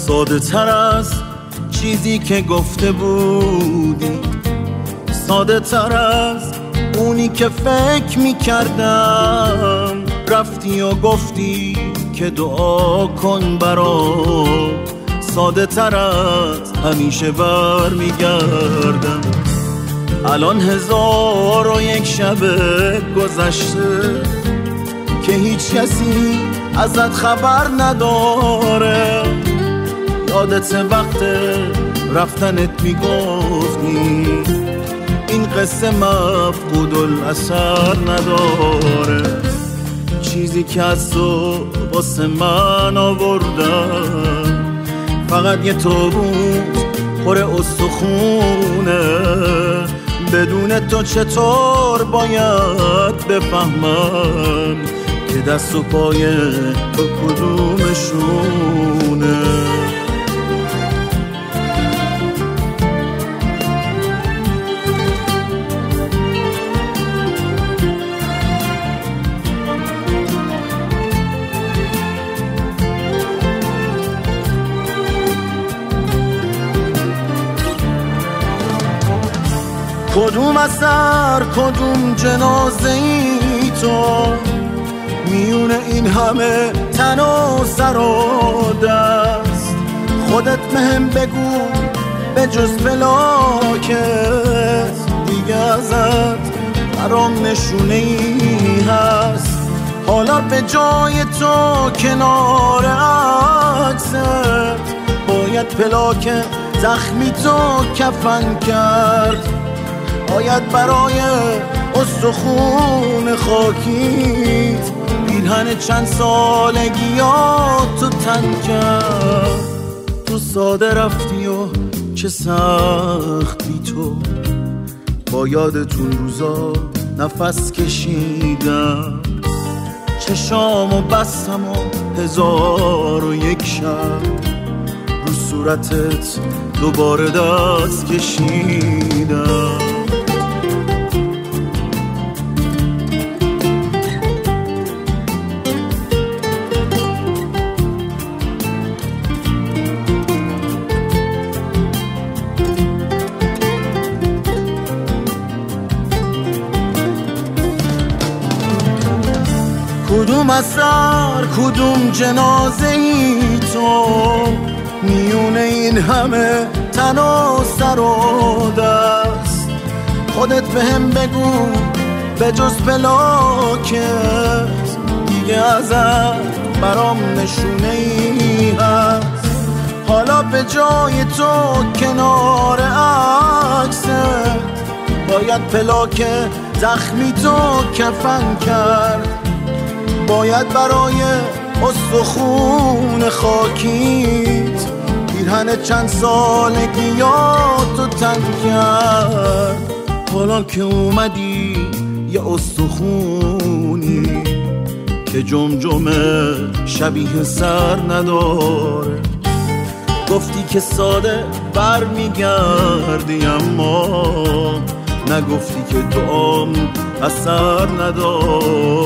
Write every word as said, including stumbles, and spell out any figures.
ساده تر از چیزی که گفته بودی، ساده تر از اونی که فکر میکردم. رفتی و گفتی که دعا کن برام، ساده تر از همیشه بر میگردم. الان هزار و یک شب گذشته که هیچ کسی ازت خبر نداره. یادت وقت رفتنت میگفتی این قصه مفقود الاثر نداره. چیزی که از تو واسه من آوردم فقط یه تابوت پر استخونه. بدون تو چطور باید بفهمم که دست و پای تو کدومشونه؟ کدوم اثر کدوم جنازه ای تو میون این همه تن و سر و دست؟ خودت مهم بگو به جز فلاکت دیگه ازت برام نشونه ای هست. حالا به جای تو کنار عکست باید پلاک زخمی تو کفن کرد. باید برای استخون خاکیت پیرهن چند سالگیاتو تن کرد. تو ساده رفتی و چه سختی تو، با یادتون روزا نفس کشیدم. چشامو بستم و هزار و یک شب رو صورتت دوباره دست کشیدم. کدوم اثر کدوم جنازه ای تو میونه این همه تن و سر و دست؟ خودت بهم بگو به جز پلاکت دیگه ازت برام نشونه ای هست. حالا به جای تو کنار عکست باید پلاک زخمی تو کفن کرد. باید برای استخون خاکیت پیرهن چند سالگیاتو تن کرد. حالا که اومدی یه استخونی که جمجمه شبیه سر نداره. گفتی که ساده بر میگردی اما نگفتی که دعام اثر نداره.